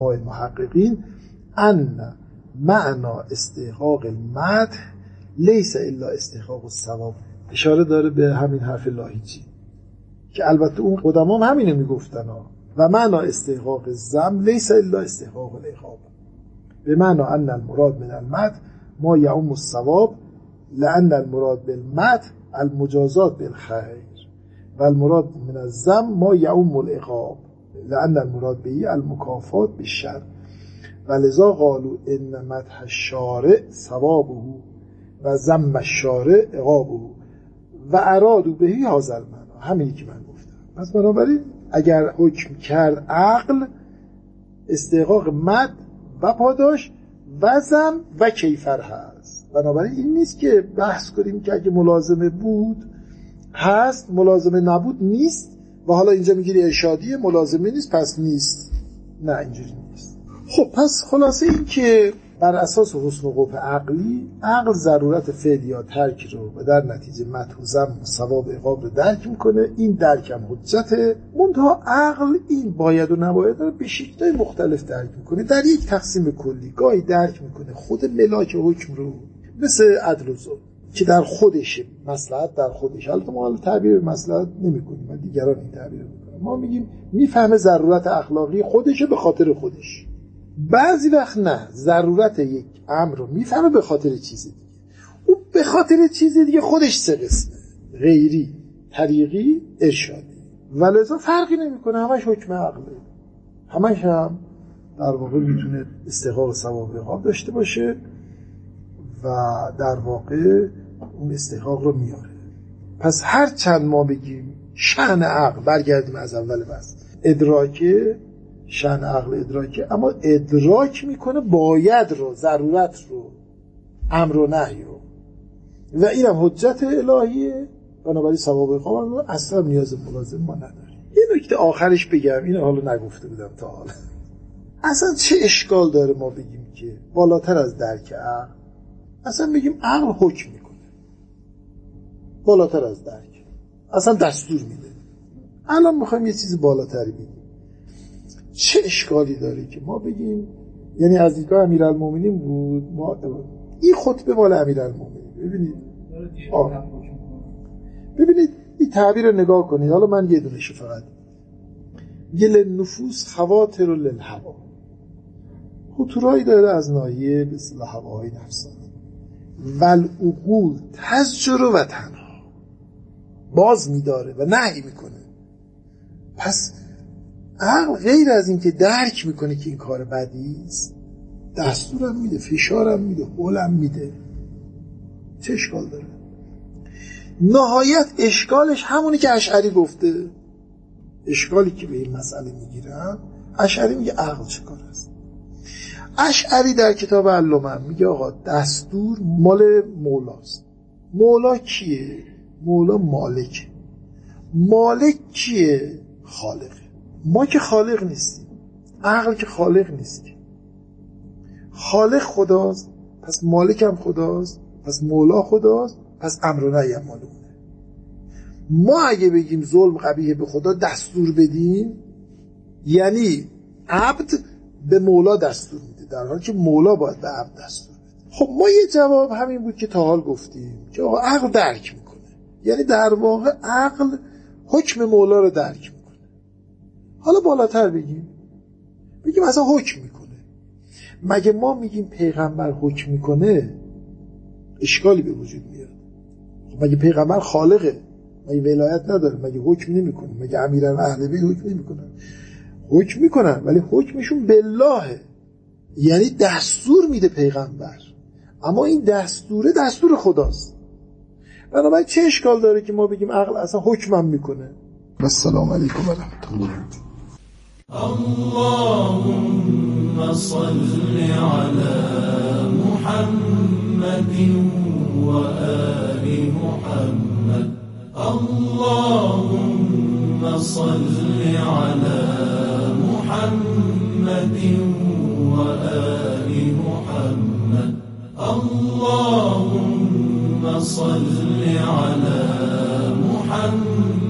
محققین ان معنا استحقاق المدح لیس الا استحقاق الثواب. اشاره داره به همین حرف لاهیجی که البته اون قدما هم همینو میگفتن و معنا استحقاق الذم لیس الا استحقاق العقاب، به معنا ان المراد من المدح ما یعم الثواب لان المراد بالمدح المجازات بالخیر و المراد من الذم ما یعم العقاب لان المراد به المکافات بالشر ولذا قالوا ان مدح الشارع ثوابه و ذم الشارع عقابه و ارادوا به هذا المعنى، همینی که من گفتم. پس بنابراین اگر حکم کرد عقل استحقاق مد و پاداش و ذم و کیفر هست. بنابراین این نیست که بحث کنیم که اگه ملازمه بود هست، ملازمه نبود نیست و حالا اینجا میگیری ارشادیه، ملازمه نیست پس نیست. نه اینجوری نیست. خب پس خلاصه این که بر اساس حسن و قبح عقلی، عقل ضرورت فعل یا ترک رو و در نتیجه مدح و ذم و ثواب عقاب رو درک میکنه. این درک هم حجته. منتها عقل این باید و نباید رو به شکل‌های مختلف درک میکنه. در یک تقسیم کلی گاهی درک میکنه خود ملاک حکم رو مثل عدل و ظلم که در خودشه، مصلحت در خودش. البته ما تعبیر مصلحت نمی‌کنیم و دیگران این تعبیر می‌کنن. ما میگیم میفهمه ضرورت اخلاقی خودشه به خاطر خودش. بعضی وقت نه، ضرورت یک امر رو میفهمه به خاطر چیز دیگه. او به خاطر چیز دیگه خودش سه قسمه: غیری، طریقی، ارشادی. ولذا فرقی نمی‌کنه، همش حکم عقله. همش هم در واقع میتونه استحقاق ثواب عقاب داشته باشه و در واقع اون استحقاق رو میاره. پس هر چند ما بگیم شأن عقل، برگردیم از اول بس، ادراکه، شأن عقل ادراکه، اما ادراک میکنه باید رو، ضرورت رو، امر و نهی رو و اینم حجت الهیه. بنابراین ثواب عقاب رو اصلا نیاز ملازم ما نداریم. یه نکته آخرش بگم، اینو حالا نگفته بودم تا حالا. اصلا چه اشکال داره ما بگیم که بالاتر از درک عقل، اصلا بگیم عقل حکم میکنه بالاتر از درک، اصلا دستور میده. الان میخوایم یه چیز بالاتری بگیم. چه اشکالی داره که ما بگیم، یعنی از دیدگاه امیرالمومنین بود، ما این خطبه مال امیرالمومنین، ببینید این تعبیر رو نگاه کنید. حالا من یه دونشو فقط یه للنفوس خواطر للهوا، خطورایی داره از ناحیه به اصطلاح هواهای نفسانی. والعقول تزجر و تنها، باز میداره و نهی میکنه. پس عقل غیر از این که درک میکنه که این کار بدی است، دستورم میده، فشارم میده، حولم میده. چه اشکال داره؟ نهایت اشکالش همونی که اشعری گفته. اشکالی که به این مسئله میگیرن، اشعری میگه عقل چه کار است. اشعری در کتاب علومه میگه آقا دستور مال مولاست. مولا کیه؟ مولا مالک. مالک کیه؟ خالقه. ما که خالق نیستیم، عقل که خالق نیست. خالق خداست، پس مالک هم خداست، پس مولا خداست، پس امر و نهی هم مال اونه. ما اگه بگیم ظلم قبیحه به خدا دستور بدیم، یعنی عبد به مولا دستور میده، در حالی که مولا باید به عبد دستور بده. خب ما یه جواب همین بود که تا حال گفتیم که آقا عقل درک میکنه، یعنی در واقع عقل حکم مولا رو درک میکنه. حالا بالاتر بگیم اصلا حکم میکنه. مگه ما میگیم پیغمبر حکم میکنه اشکالی به وجود میاد؟ مگه پیغمبر خالقه؟ مگه ولایت نداره؟ مگه حکم نمیکنه؟ مگه امیران اهل بیت حکم نمیکنن؟ حکم میکنن، ولی حکمشون بالله، یعنی دستور میده پیغمبر، اما این دستور خداست. بنابراین چه اشکال داره که ما بگیم عقل اصلا حکمم میکنه؟ السلام علیکم و رحمت الله. اللهم صل على محمد و آل محمد. اللهم صل على محمد و آل محمد. اللهم صل على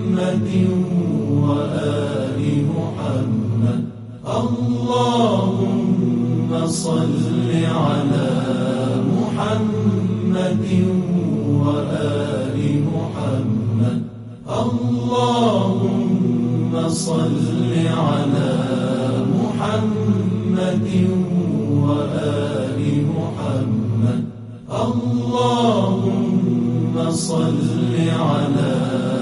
محمد و آل محمد. اللهم اللهم صل على محمد وآل محمد اللهم صل على محمد وآل محمد اللهم صل على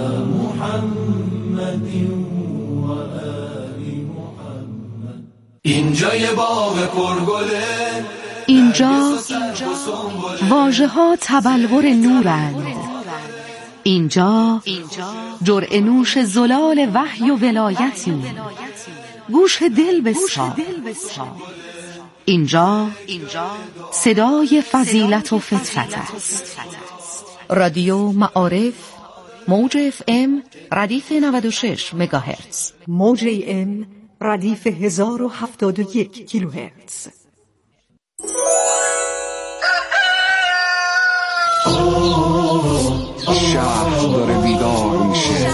محمد وآل محمد اینجای باغ پرگله، اینجا واژه‌ها تبلور نورند. اینجا جرعه نوش زلال وحی و ولایتی، گوش دل بسپار. اینجا صدای فضیلت و فطرت است. رادیو معارف، موج FM ردیف 96 مگاهرتز، موج AM ردیف 1071 کیلوهرتز. شهر داره بیدار میشه،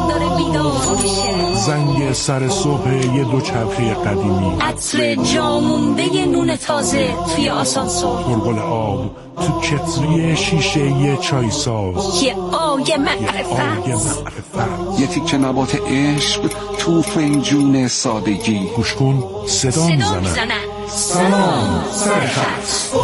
زنگ سر صبح یه دوچرخه قدیمی، عطر جامونده نون تازه توی آسانسور، غلغل آب تو کتری شیشه یه چای ساز، یه آگ معرفت، یه تیکه نبات عشق تو فنجون سادگی. گوش کن صدا میزنن. سلام سرخط.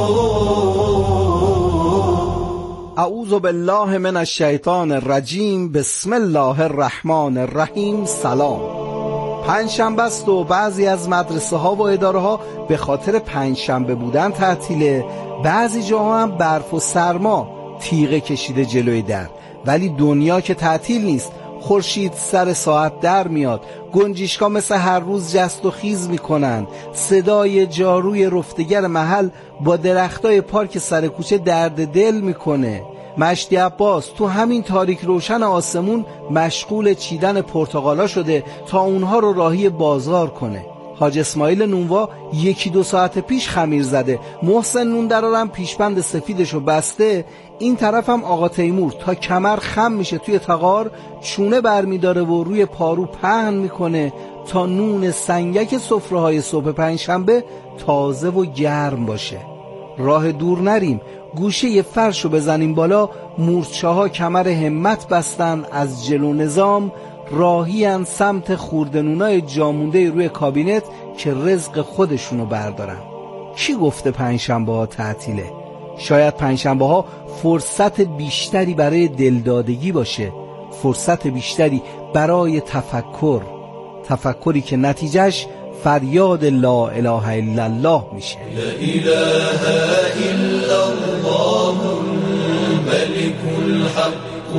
اعوذ بالله من الشیطان الرجیم. بسم الله الرحمن الرحیم. سلام. پنجشنبه است و بعضی از مدرسه ها و اداره ها به خاطر پنجشنبه بودن تعطیله. بعضی جاها هم برف و سرما تیغه کشیده جلوی در. ولی دنیا که تعطیل نیست. خورشید سر ساعت در میاد، گنجشکا مثل هر روز جست و خیز میکنن، صدای جاروی رفتگر محل با درختای پارک سر کوچه درد دل میکنه. مشتی عباس تو همین تاریک روشن آسمون مشغول چیدن پرتقالا شده تا اونها رو راهی بازار کنه. حاج اسماعیل نونوا 1-2 ساعت پیش خمیر زده، محسن نوندرارم پیشبند سفیدشو بسته. این طرف هم آقا تیمور تا کمر خم میشه توی تغار، چونه برمیداره و روی پارو پهن میکنه تا نون سنگک سفره‌های صبح پنجشنبه تازه و گرم باشه. راه دور نریم، گوشه فرشو بزنیم بالا. مورچه‌ها کمر همت بستن از جلو نظام، راهیان سمت خوردنونای جامونده روی کابینت که رزق خودشونو بردارن. کی گفته پنجشنبه ها تعطیله؟ شاید پنجشنبه ها فرصت بیشتری برای دلدادگی باشه، فرصت بیشتری برای تفکری که نتیجهش فریاد لا اله الا الله میشه. لا اله الا الله الملك الحق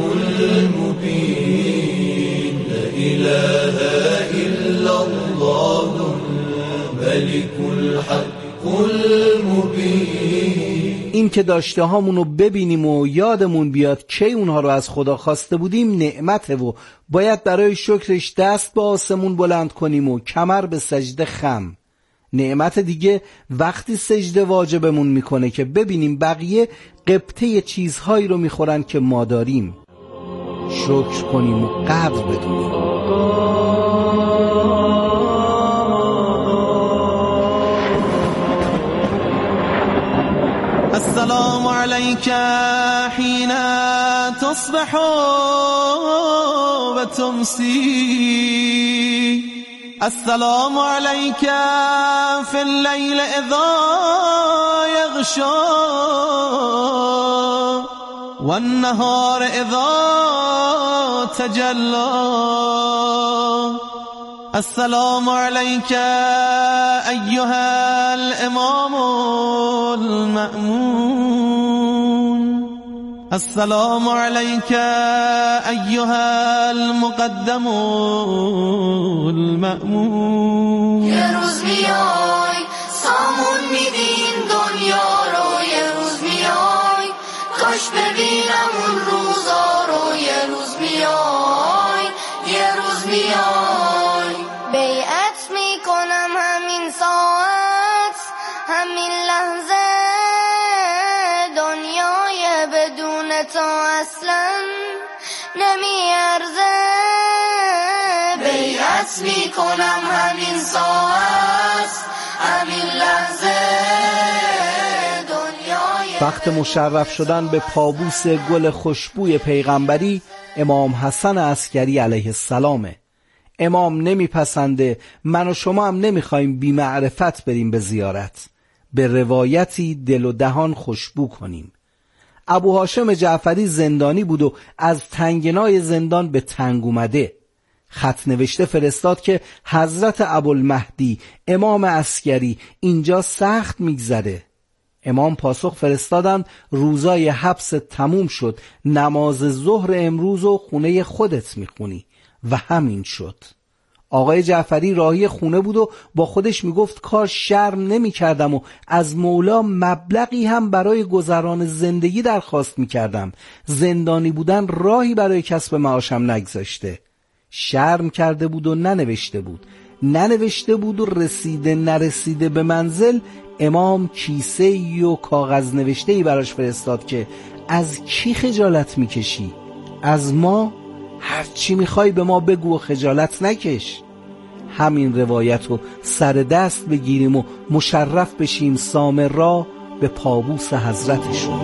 المبين، لا اله الا الله الملك الحق المبين. این که داشته هامونو ببینیم و یادمون بیاد کی اونها رو از خدا خواسته بودیم نعمته و باید برای شکرش دست به آسمون بلند کنیم و کمر به سجده خم. نعمت دیگه وقتی سجده واجبمون میکنه که ببینیم بقیه قبطه چیزهایی رو میخورن که ما داریم. شکر کنیم و قدر بدونیم. السلام عليك حين تصبح وتمسي، السلام عليك في الليل إذا يغشى والنهار إذا تجلى، السلام عليك أيها الإمام المأمون، السلام عليك أيها المقدم المأمون. یه روز میای سامون میدین دنیا رو، یه روز میای کاش ببینم اون روزا رو، یه روز میای، یه روز میای بیعت میکنم همین ساعت همین لحظه، دنیای بدون تو اصلا نمیارزه. بیعت میکنم همین ساعت همین لحظه وقت مشرف شدن به پابوس گل خوشبوی پیغمبری امام حسن عسکری علیه السلامه. امام نمیپسنده، من و شما هم نمیخوایم بی معرفت بریم به زیارت، به روایتی دل و دهان خوشبو کنیم. ابو هاشم جعفری زندانی بود و از تنگنای زندان به تنگ اومده. خط نوشته فرستاد که حضرت ابوالمهدی امام عسکری اینجا سخت میگذره. امام پاسخ فرستادند روزای حبس تموم شد، نماز ظهر امروز و خونه خودت میخونی. و همین شد. آقای جعفری راهی خونه بود و با خودش میگفت کاش شرم نمیکردم و از مولا مبلغی هم برای گذران زندگی درخواست میکردم. زندانی بودن راهی برای کسب معاشم نگذاشته. شرم کرده بود و ننوشته بود و رسیده نرسیده به منزل امام کیسه‌ای و کاغذ نوشته‌ای براش فرستاد که از کی خجالت میکشی؟ از ما؟ هر چی میخوای به ما بگو و خجالت نکش. همین روایت رو سر دست بگیریم و مشرف بشیم سامر را به پابوس حضرتشون.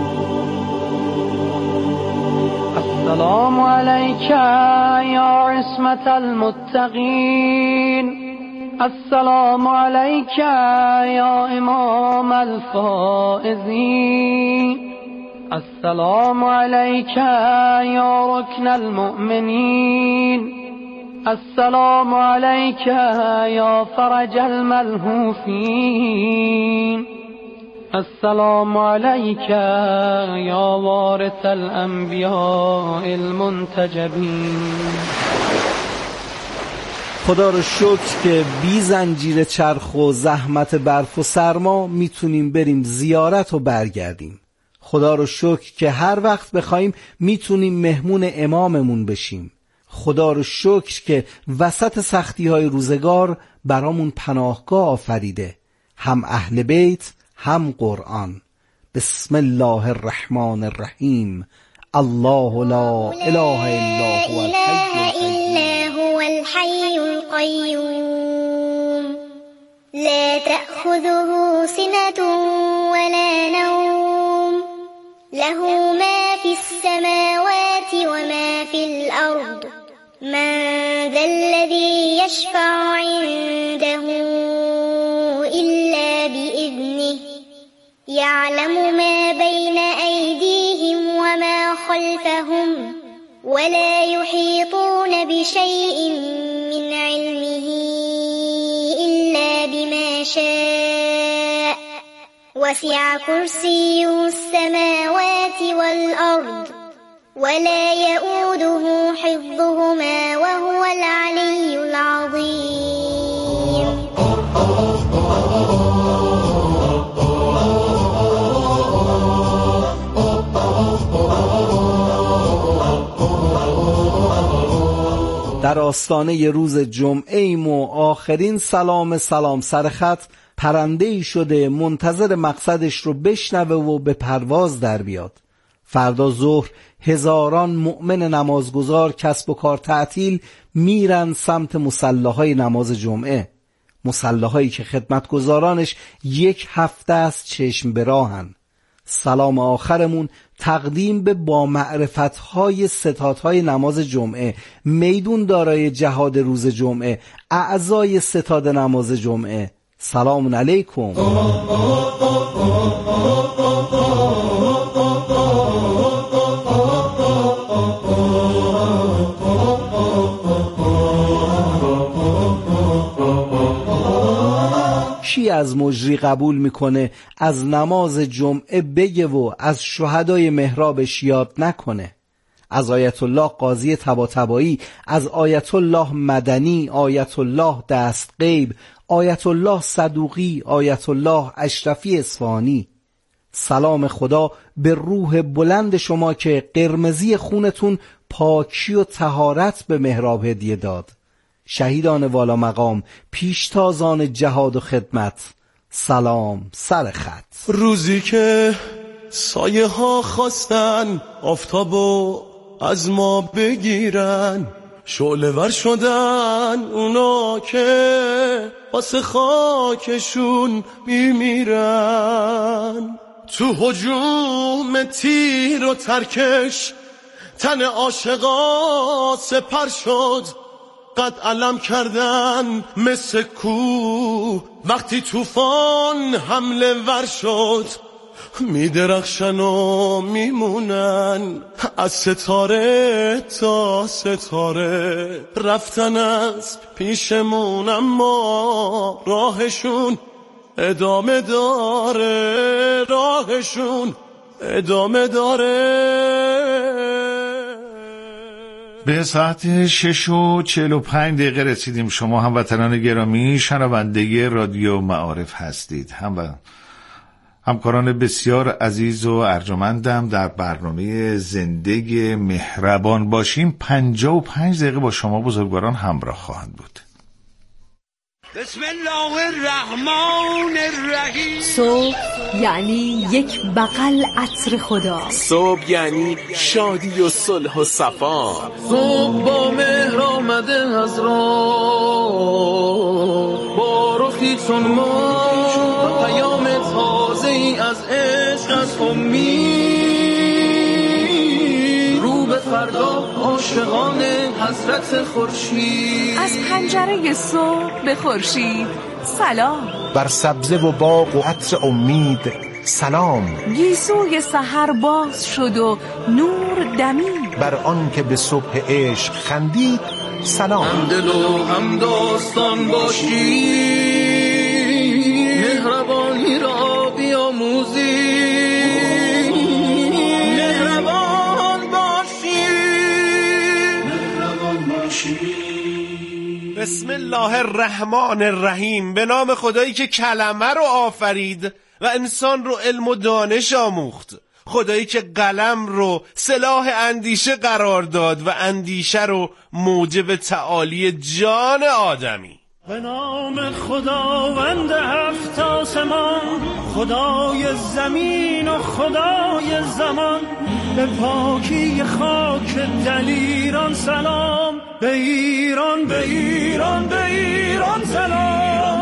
السلام علیک یا عصمت المتقین، السلام علیک یا امام الفائزین، السلام علیک یا رکن المؤمنین، السلام علیک یا فرج الملهوفین، السلام علیک یا وارث الانبیاء المنتجبین. خدا رو شکر که بی زنجیر چرخ و زحمت برف و سرما میتونیم بریم زیارت و برگردیم. خدا رو شکر که هر وقت بخوایم میتونیم مهمون اماممون بشیم. خدا رو شکر که وسط سختی های روزگار برامون پناهگاه آفریده، هم اهل بیت هم قرآن. بسم الله الرحمن الرحیم. الله لا اله الا هو الحی القیوم لا تأخذه سنة ولا نوم له ما في السماوات وما في الأرض من ذا الذي يشفع عنده إلا بإذنه يعلم ما بين أيديهم وما خلفهم ولا يحيطون بشيء من علمه إلا بما شاء وسع كرسيه السماوات والأرض ولا يؤوده حفظهما وهو العلي العظيم. در آستانه روز جمعه ایم و آخرین سلام سر خط پرنده‌ای شده منتظر مقصدش رو بشنوه و به پرواز در بیاد. فردا ظهر هزاران مؤمن نمازگزار کسب و کار تعطیل میرن سمت مصلاهای نماز جمعه، مصلاهایی که خدمتگزارانش یک هفته است چشم به راهن. سلام آخرمون تقدیم به با معرفت‌های ستادهای نماز جمعه، میدون دارای جهاد روز جمعه، اعضای ستاد نماز جمعه. سلام علیکم. کی از مجری قبول میکنه از نماز جمعه بگه و از شهدای محرابش یاد نکنه؟ از آیت الله قاضی طباطبایی، از آیت الله مدنی، آیت الله دستغیب، آیت الله صدوقی، آیت الله اشرفی اصفهانی. سلام خدا به روح بلند شما که قرمزی خونتون پاکی و طهارت به محراب هدیه داد. شهیدان والا مقام، پیشتازان جهاد و خدمت، سلام سر خط. روزی که سایه ها خواستن آفتابو از ما بگیرن، شعله ور شدن اونا که واسه خاکشون میمیرن. تو هجوم تیر و ترکش تن عاشقا سپر شد، قد علم کردن مثل کوه وقتی طوفان حمله ور شد. میدرخشن و میمونن از ستاره تا ستاره، رفتن از پیشمون اما راهشون ادامه داره، راهشون ادامه داره. به ساعت 6:45 رسیدیم. شما هموطنان گرامی شنونده رادیو معارف هستید. همکاران بسیار عزیز و ارجمندم در برنامه زندگی مهربان باشیم 55 دقیقه با شما بزرگواران همراه خواهند بود. بسم الله الرحمن الرحیم. صبح یعنی یک بغل عطر خدا. صبح یعنی شادی و صلح و صفا. صبح با مهر آمده از راه، با رخی چون ما پیام تازه ای از عشق، از امید، رو به فردا عاشقان حضرت خورشید. از پنجره صبح به خورشید سلام، بر سبزه و باغ و عطر امید سلام. گیسوی سحر باز شد و نور دمید، بر آن که به صبح عشق خندید سلام. هم دل و هم داستان باشی، مهربانی را بیاموزی، مهربان باشی، مهربان باشی. بسم الله الرحمن الرحیم. به نام خدایی که کلمه رو آفرید و انسان رو علم و دانش آموخت، خدایی که قلم رو سلاح اندیشه قرار داد و اندیشه رو موجب تعالی جان آدمی. به نام خداوند هفت آسمان، خدای زمین و خدای زمان، به پاکی خاک دل ایران سلام، به ایران، به ایران، به ایران سلام.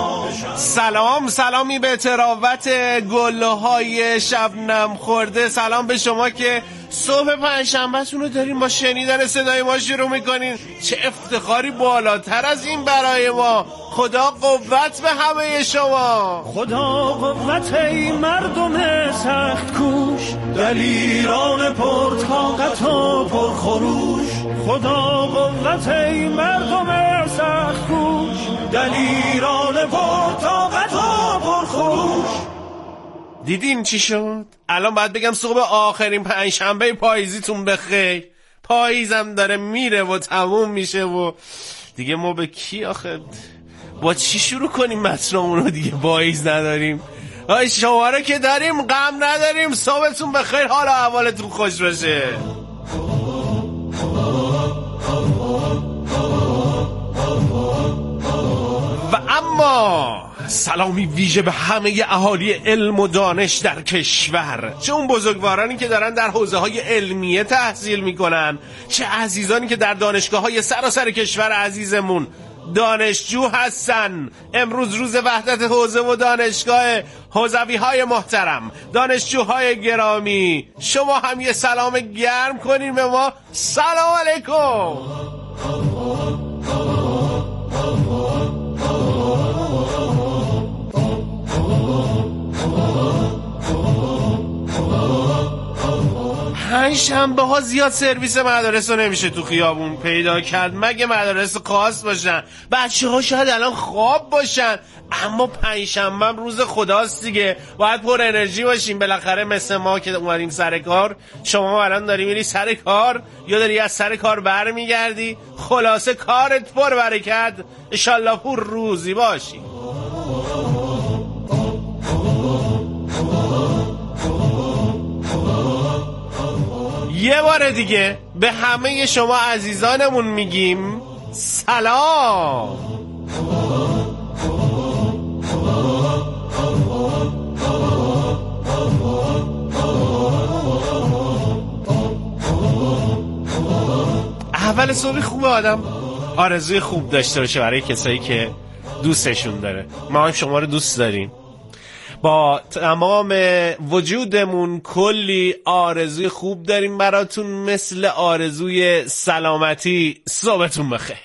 سلامی به تراوت گلهای شبنم خورده. سلام به شما که صبح پنجشنبه‌تون رو دارین با شنیدن صدای ما شروع میکنین. چه افتخاری بالاتر از این برای ما. خدا قوت به همه شما. خدا قوت ای مردم سخت کوش، در ایران پرطاقت و پرخروش. خدا قوت ای مردم سخت کوش، در ایران پرطاقت و پرخروش. دیدین چی شد؟ الان باید بگم صبح آخرین پنجشنبه پاییزیتون بخیر. پاییزم داره میره و تموم میشه و دیگه ما به کی آخه با چی شروع کنیم متنمون رو؟ دیگه پاییز نداریم. شماره که داریم غم نداریم. صبحتون بخیر، حال و احوالتون خوش باشه. و اما سلامی ویژه به همه اهالی علم و دانش در کشور، چه اون بزرگوارانی که دارن در حوزه‌های علمیه تحصیل میکنن، چه عزیزانی که در دانشگاه‌های سراسر کشور عزیزمون دانشجو هستن. امروز روز وحدت حوزه و دانشگاه. حوزوی‌های محترم، دانشجوهای گرامی، شما هم یه سلام گرم کنین به ما. سلام علیکم. پنجشنبه ها زیاد سرویس مدارس رو نمیشه تو خیابون پیدا کرد، مگه مدارس خاص باشن. بچه ها شاید الان خواب باشن، اما پنجشنبه روز خداست دیگه، باید پر انرژی باشیم. بالاخره مثل ما که اومدیم سر کار. شما الان داری میری سر کار یا داری از سر کار برمیگردی؟ خلاصه کارت پر برکت، انشالله پر روزی باشی. یه بار دیگه به همه شما عزیزانمون میگیم سلام. اول صبح خوبه آدم آرزوی خوب داشته باشه برای کسایی که دوستشون داره. ما هم شما رو دوست داریم. با تمام وجودمون کلی آرزوی خوب داریم براتون، مثل آرزوی سلامتی. صبحتون بخیر.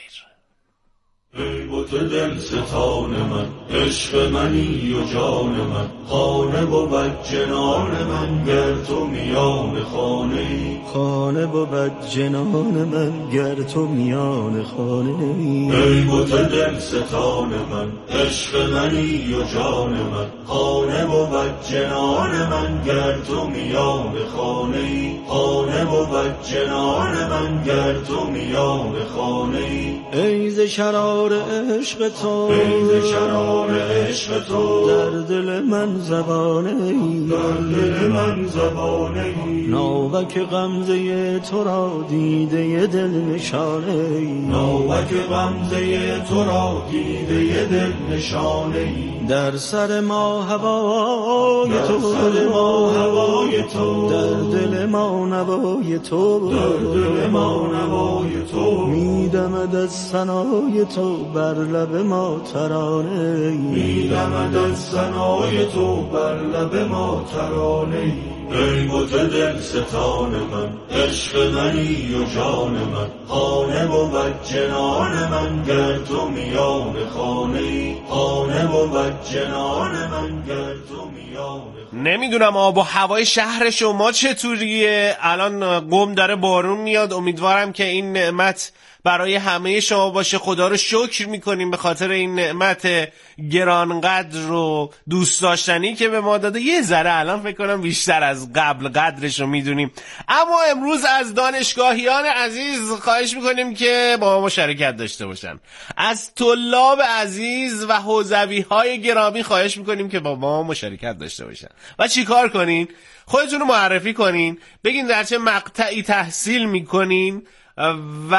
ای بت دل ستان من، عشق منی و جان من، خانه بود جنان من گر تو میان خانه ای، خانه بود جنان من گر تو میان خانه ای. ای بت دل ستان من، عشق منی و جان من، خانه بود جنان من گر تو میان خانه ای، خانه بود جنان من گر تو میان خانه ای. ای ز شرار عشق تو، ای ز شرار عشق تو، در دل من زبانه ای، در دل من زبانه ای. ناوک غمزه تو را دیده دل نشانه ای، ناوک غمزه تو را دیده دل نشانه ای. در سر ما هوای تو، در سر ما هوای تو، در دل ما نوای تو، در دل ما نوای تو. میدمد از ثنای تو بر لب ما ترانه، میدمد از ثنای تو بر لب ما ترانه. ای بت دل ستان من، عشق منی و جان من، خانه بود جنان من گر تو میان خانه ای، خانه بود جنان من گر تو میان. نمیدونم آب و هوای شهر شما چطوریه؟ الان قم داره بارون میاد. امیدوارم که این نعمت برای همه شما باشه. خدا رو شکر میکنیم به خاطر این نعمت گرانقدر و دوست داشتنی که به ما داده. یه ذره الان فکر کنم بیشتر از قبل قدرش رو میدونیم. اما امروز از دانشگاهیان عزیز خواهش میکنیم که با ما مشارکت داشته باشن. از طلاب عزیز و حوزوی های گرامی خواهش میکنیم که با ما مشارکت داشته باشن. و چی کار کنین؟ خودتون رو معرفی کنین، بگین در چه مقطعی تحصیل میکنین و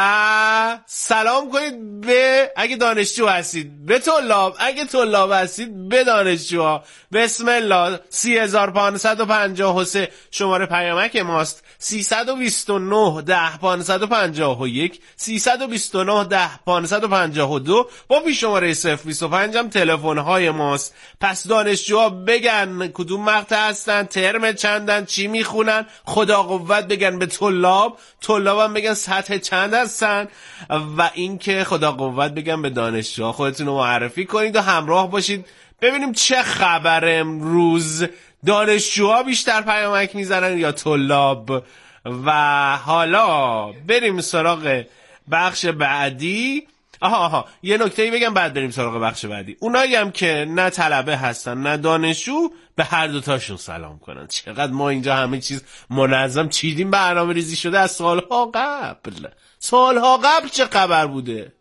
سلام کنید به، اگه دانشجو هستید به طلاب، اگه طلاب هستید به دانشجوها. بسم الله. 3553 شماره پیامک ماست. 329 10 551 329 10 552 با پیش شماره 025 هم تلفن های ماست. پس دانشجوها بگن کدوم مقطع هستن، ترم چندن، چی میخونن. خدا قوت بگن به طلاب، طلابم بگن سطح چند هستن. و اینکه خدا قوت بگن به دانشجوها. خودتون رو معرفی کنید و همراه باشید ببینیم چه خبر امروز. دانشجوها بیشتر پیامک میزنن یا طلاب؟ و حالا بریم سراغ بخش بعدی. آها یه نکته‌ای بگم بعد بریم سراغ بخش بعدی. اونایی هم که نه طلبه هستن نه دانشجو به هر دوتاشون سلام کنن. چقدر ما اینجا همه چیز منظم چیدیم، برنامه ریزی شده از سالها قبل. سالها قبل چه خبر بوده؟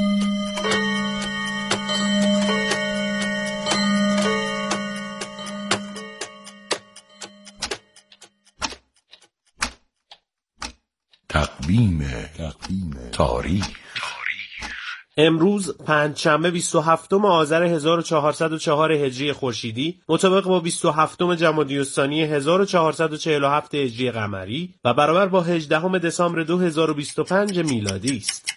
تقویم تاریخ. امروز پنجشنبه 27 آذر 1404 هجری خورشیدی مطابق با 27 جمادی الثانی 1447 هجری قمری و برابر با 18 دسامبر 2025 میلادی است.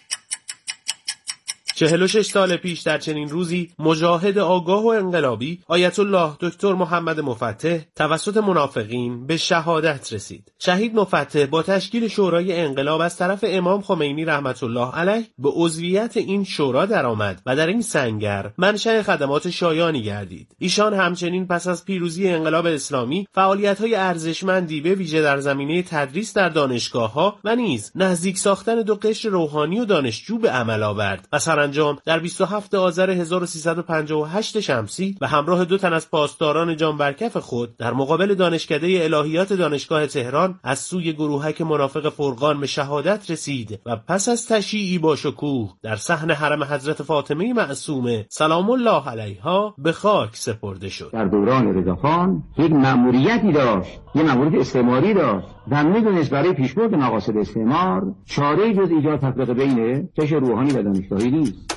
46 سال پیش در چنین روزی مجاهد آگاه و انقلابی آیت الله دکتر محمد مفتح توسط منافقین به شهادت رسید. شهید مفتح با تشکیل شورای انقلاب از طرف امام خمینی رحمت الله علیه به عضویت این شورا درآمد و در این سنگر منشأ خدمات شایانی گردید. ایشان همچنین پس از پیروزی انقلاب اسلامی فعالیت‌های ارزشمندی به ویژه در زمینه تدریس در دانشگاه‌ها و نیز نزدیک ساختن دو قشر روحانی و دانشجو به عمل آورد و سرانجام در 27 آذر 1358 شمسی و همراه 2 تن از پاسداران جان برکف خود در مقابل دانشکده الهیات دانشگاه تهران از سوی گروهک منافق فرقان به شهادت رسید و پس از تشییعی با شکوه در صحن حرم حضرت فاطمه معصومه سلام الله علیها به خاک سپرده شد. در دوران رضاخان یک مأموریتی داشت، یک مأموریت استعماری داشت و میدونست برای پیشبرد مقاصد استعمار چاره جز ایجاد تفرقه بین قشر روحانی و دانشگاهی نیست.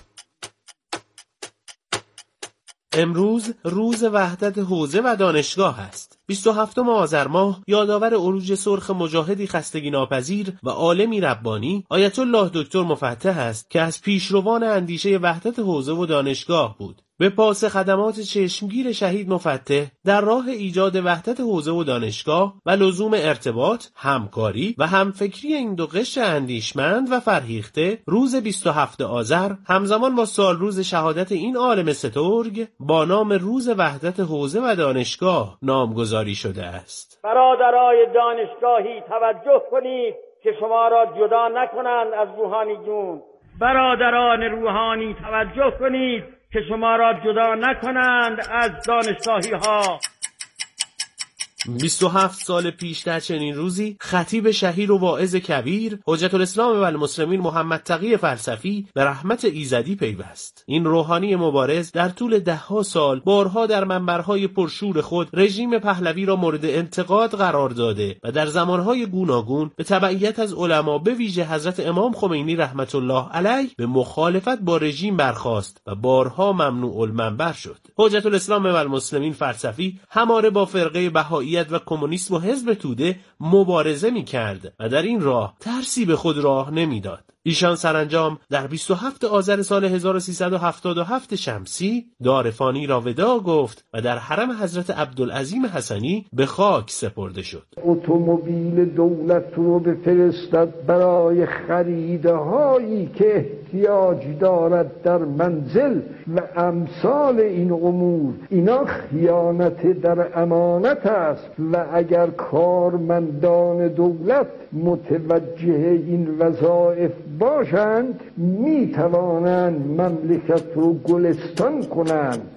امروز روز وحدت حوزه و دانشگاه است. 27 آذر ماه یادآور عروج سرخ مجاهدی خستگی ناپذیر و عالمی ربانی آیت الله دکتر مفتح است که از پیشروان اندیشه وحدت حوزه و دانشگاه بود. به پاس خدمات چشمگیر شهید مفتح در راه ایجاد وحدت حوزه و دانشگاه و لزوم ارتباط، همکاری و همفکری این دو قشر اندیشمند و فرهیخته، روز 27 آذر همزمان با سال روز شهادت این عالم سترگ با نام روز وحدت حوزه و دانشگاه نامگذاری شده است. برادرای دانشگاهی توجه کنید که شما را جدا نکنند از روحانیون. برادران روحانی توجه کنید که شما را جدا نکنند از دانشگاهی ها. 27 سال پیش در چنین روزی خطیب شهیر و واعظ کبیر حجت الاسلام و المسلمین محمد تقی فلسفی به رحمت ایزدی پیوست. این روحانی مبارز در طول دهها سال بارها در منبرهای پرشور خود رژیم پهلوی را مورد انتقاد قرار داده و در زمانهای گوناگون به تبعیت از علما به ویژه حضرت امام خمینی رحمت الله علیه به مخالفت با رژیم برخاست و بارها ممنوع المنبر شد. حجت الاسلام و المسلمین فلسفی هماره با فرقه بهایی و کمونیسم و حزب توده مبارزه می‌کرد و در این راه ترسی به خود راه نمی‌داد. ایشان سرانجام در 27 آذر سال 1377 شمسی دار فانی را وداع گفت و در حرم حضرت عبدالعظیم حسنی به خاک سپرده شد. اتومبیل دولت رو بفرستد برای خریدهایی که احتیاج دارد در منزل و امثال این امور. اینا خیانت در امانت است و اگر کارمندان دولت متوجه این وظایف باشند می توانند مملکت رو گلستان کنند.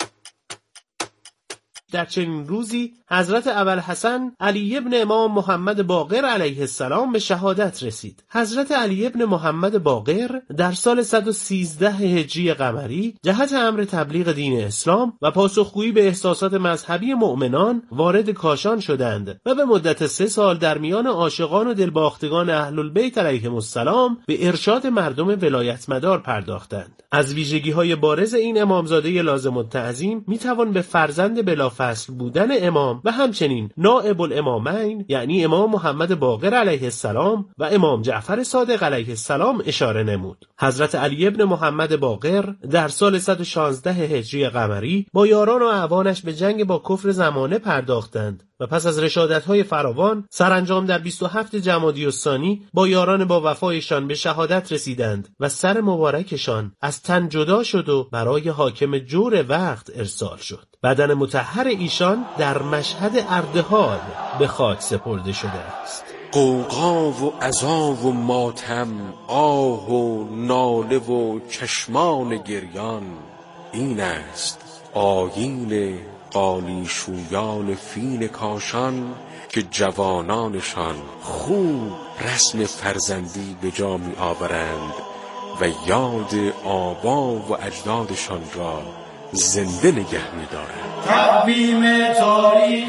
در چنین روزی حضرت ابوالحسن علی ابن امام محمد باقر علیه السلام به شهادت رسید. حضرت علی ابن محمد باقر در سال 113 هجری قمری جهت امر تبلیغ دین اسلام و پاسخگویی به احساسات مذهبی مؤمنان وارد کاشان شدند و به مدت 3 سال در میان عاشقان و دلباختگان اهل البیت علیهم السلام به ارشاد مردم ولایت مدار پرداختند. از ویژگی‌های بارز این امامزاده لازم التعظیم میتوان به فرزند بلافصل بودن امام و همچنین نائب الامامین یعنی امام محمد باقر علیه السلام و امام جعفر صادق علیه السلام اشاره نمود. حضرت علی ابن محمد باقر در سال 116 هجری قمری با یاران و اعوانش به جنگ با کفر زمانه پرداختند و پس از رشادت‌های فراوان سرانجام در 27 جمادی الثانی با یاران با وفایشان به شهادت رسیدند و سر مبارکشان از تن جدا شد و برای حاکم جور وقت ارسال شد. بدن مطهر ایشان در مشهد اردهال به خاک سپرده شده است. قوقا و عزا و ماتم، آه و ناله و چشمان گریان، این است آیین قالیشویان فین کاشان که جوانانشان خوب رسم فرزندی به جا می آورند و یاد آبا و اجدادشان را زنده نگه می دارند. تقویم تاریخ.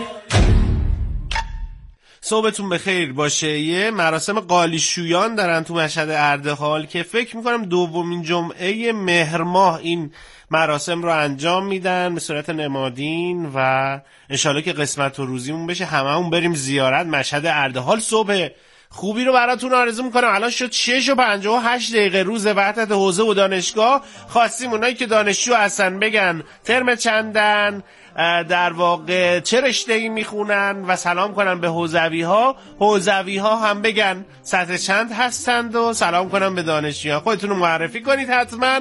صحبتون بخیر باشه. یه مراسم قالیشویان دارن تو مشهد اردهال که فکر میکنم دومین جمعه مهر ماه این مراسم رو انجام میدن به صورت نمادین و انشالله که قسمت و روزیمون بشه هممون بریم زیارت مشهد اردهال. صبح خوبی رو براتون آرزو میکنم. الان شد 6:58 روز وحدت حوزه و دانشگاه. خواستیم اونایی که دانشجو هستن بگن ترم چندن، در واقع چه رشته‌ای میخونن و سلام کنن به حوزوی ها. حوزوی ها هم بگن سطح چند هستند و سلام کنن به دانشجویان. خودتون رو معرفی کنید حتما.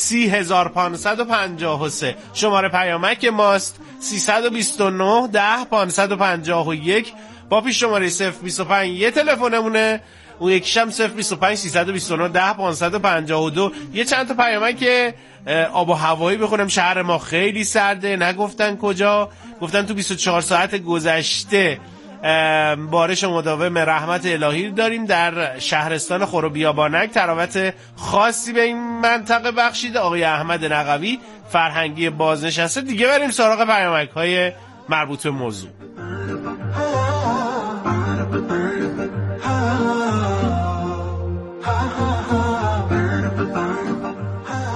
30553 شماره پیامک ماست. 329 10 551 با پیش شماره 025 یه تلفنمونه، اون یکیش هم 025 329 10 552. یه چند تا پیامک آب و هوایی بخونم. شهر ما خیلی سرده، نگفتن کجا، گفتن تو 24 ساعت گذشته بارش مداوم رحمت الهی داریم در شهرستان خروبیابانک. تراوت خاصی به این منطقه بخشیده. آقای احمد نقوی فرهنگی بازنشسته. دیگه بریم سراغ پیامک های مربوط به موضوع.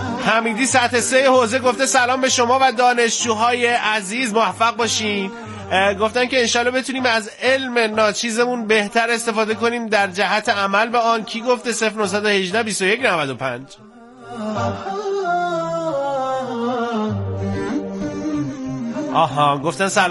حمیدی سطح 3 حوزه گفته سلام به شما و دانشجوهای عزیز، موفق باشین. گفتن که انشالله بتونیم از علم ناچیزمون بهتر استفاده کنیم در جهت عمل به آن. کی گفته؟ 0918 21 95. آها گفتن سلام